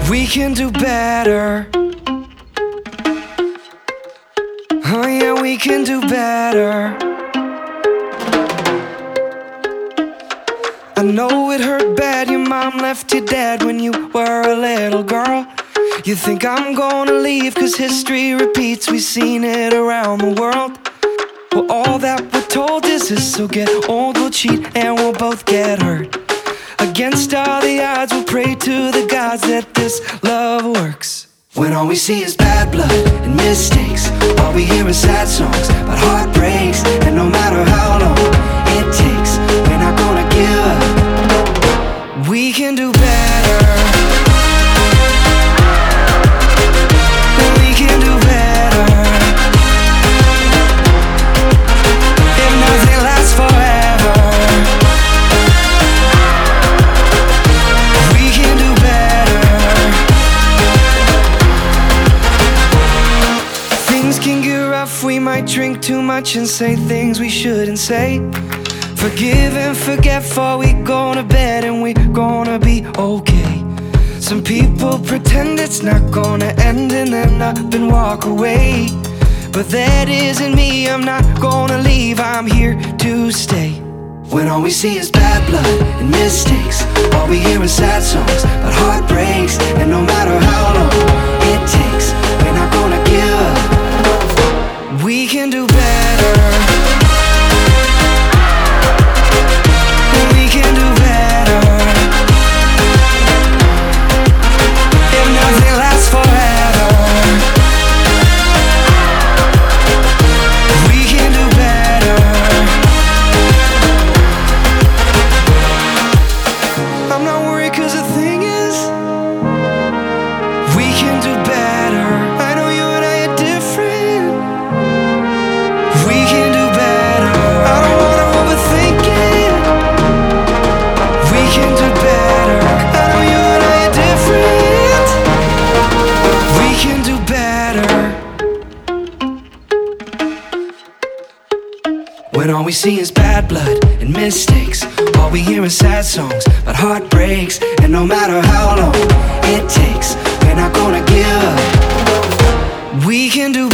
We can do better. Oh yeah, we can do better. I know it hurt bad, your mom left you dead when you were a little girl. You think I'm gonna leave cause history repeats, we've seen it around the world. Well, all that we're told is this, so get old, we'll cheat and we'll both get hurt. Against all the odds, we'll pray to the gods that this love works. When all we see is bad blood and mistakes, all we hear is sad songs about heartbreaks. And no matter how long it takes, we're not gonna give up. We can do better. We can do better. If nothing lasts forever, we can do better. Things can get rough, we might drink too much and say things we shouldn't say. Forgive and forget before we go to bed, and we're gonna be okay. Some people pretend it's not gonna end and then up and walk away. But that isn't me, I'm not gonna leave, I'm here to stay. When all we see is bad blood and mistakes, all we hear is sad songs about heartbreaks. And no matter how long it takes, we're not gonna give up. We can do better. We can do better. If nothing lasts forever, we can do better. I'm not worried cause the thing is, we can do better. I know you and I are different. We can do better. I don't wanna overthink it. We can do better. I know you and I are different. We can do better. When all we see is bad blood and mistakes, all we hear is sad songs about heartbreaks. And no matter how long it takes, we're not gonna give up. We can do